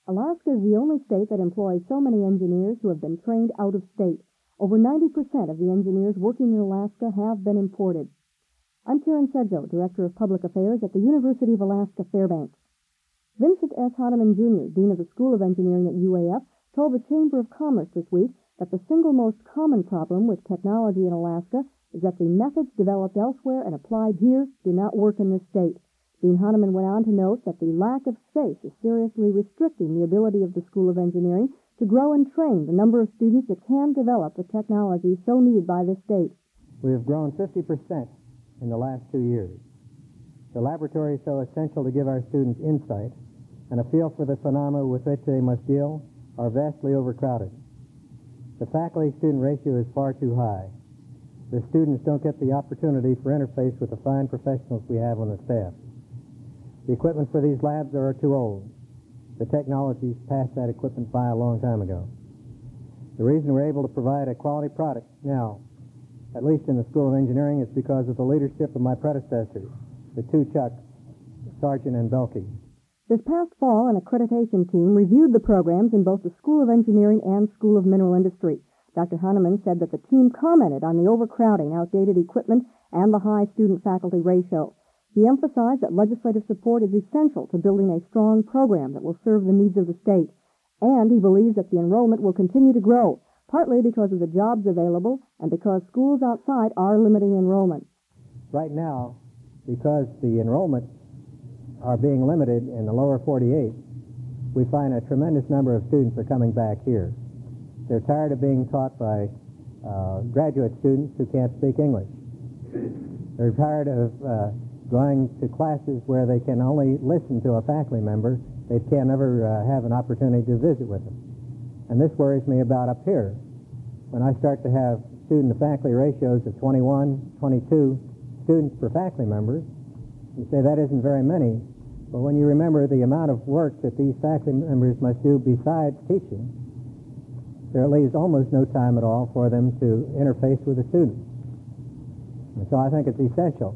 Alaska is the only state that employs so many engineers who have been trained out of state. Over 90% of the engineers working in Alaska have been imported. I'm Karen Sedzo, Director of Public Affairs at the University of Alaska Fairbanks. Vincent S. Hahnemann, Jr., Dean of the School of Engineering at UAF, told the Chamber of Commerce this week that the single most common problem with technology in Alaska is that the methods developed elsewhere and applied here do not work in this state. Dean Hahnemann went on to note that the lack of space is seriously restricting the ability of the School of Engineering to grow and train the number of students that can develop the technology so needed by this state. We have grown 50% in the last 2 years. The laboratories so essential to give our students insight and a feel for the phenomena with which they must deal are vastly overcrowded. The faculty-student ratio is far too high. The students don't get the opportunity for interface with the fine professionals we have on the staff. The equipment for these labs are too old. The technologies passed that equipment by a long time ago. The reason we're able to provide a quality product now, at least in the School of Engineering, is because of the leadership of my predecessors, the two Chucks, Sargent and Belkey. This past fall, an accreditation team reviewed the programs in both the School of Engineering and School of Mineral Industry. Dr. Hahnemann said that the team commented on the overcrowding, outdated equipment, and the high student-faculty ratio. He emphasized that legislative support is essential to building a strong program that will serve the needs of the state. And he believes that the enrollment will continue to grow, partly because of the jobs available and because schools outside are limiting enrollment. Right now, because the enrollment are being limited in the lower 48, we find a tremendous number of students are coming back here. They're tired of being taught by graduate students who can't speak English. They're tired of going to classes where they can only listen to a faculty member. They can never have an opportunity to visit with them. And this worries me about up here. When I start to have student-to-faculty ratios of 21, 22 students per faculty member, you say that isn't very many, but when you remember the amount of work that these faculty members must do besides teaching, there leaves almost no time at all for them to interface with the students. And so I think it's essential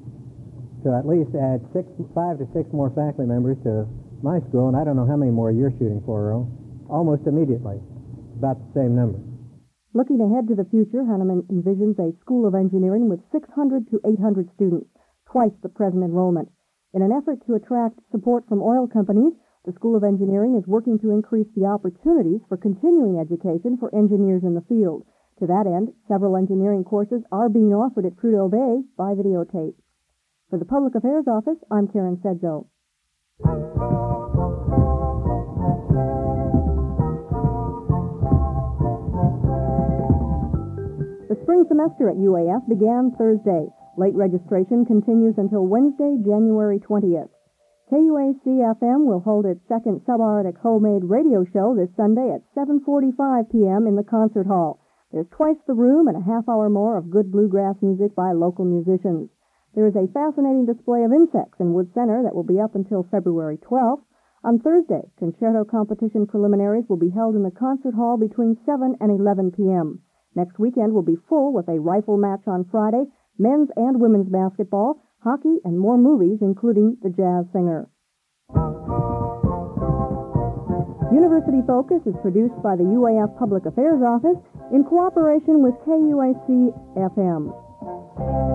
to at least add 5 to 6 more faculty members to my school, and I don't know how many more you're shooting for, Earl, almost immediately, about the same number. Looking ahead to the future, Hahnemann envisions a School of Engineering with 600 to 800 students, twice the present enrollment. In an effort to attract support from oil companies, the School of Engineering is working to increase the opportunities for continuing education for engineers in the field. To that end, several engineering courses are being offered at Prudhoe Bay by videotape. For the Public Affairs Office, I'm Karen Sedzo. The spring semester at UAF began Thursday. Late registration continues until Wednesday, January 20th. KUAC-FM will hold its second subarctic homemade radio show this Sunday at 7:45 p.m. in the concert hall. There's twice the room and a half hour more of good bluegrass music by local musicians. There is a fascinating display of insects in Wood Center that will be up until February 12th. On Thursday, concerto competition preliminaries will be held in the concert hall between 7 and 11 p.m. Next weekend will be full with a rifle match on Friday, men's and women's basketball, hockey, and more movies, including The Jazz Singer. University Focus is produced by the UAF Public Affairs Office in cooperation with KUAC-FM.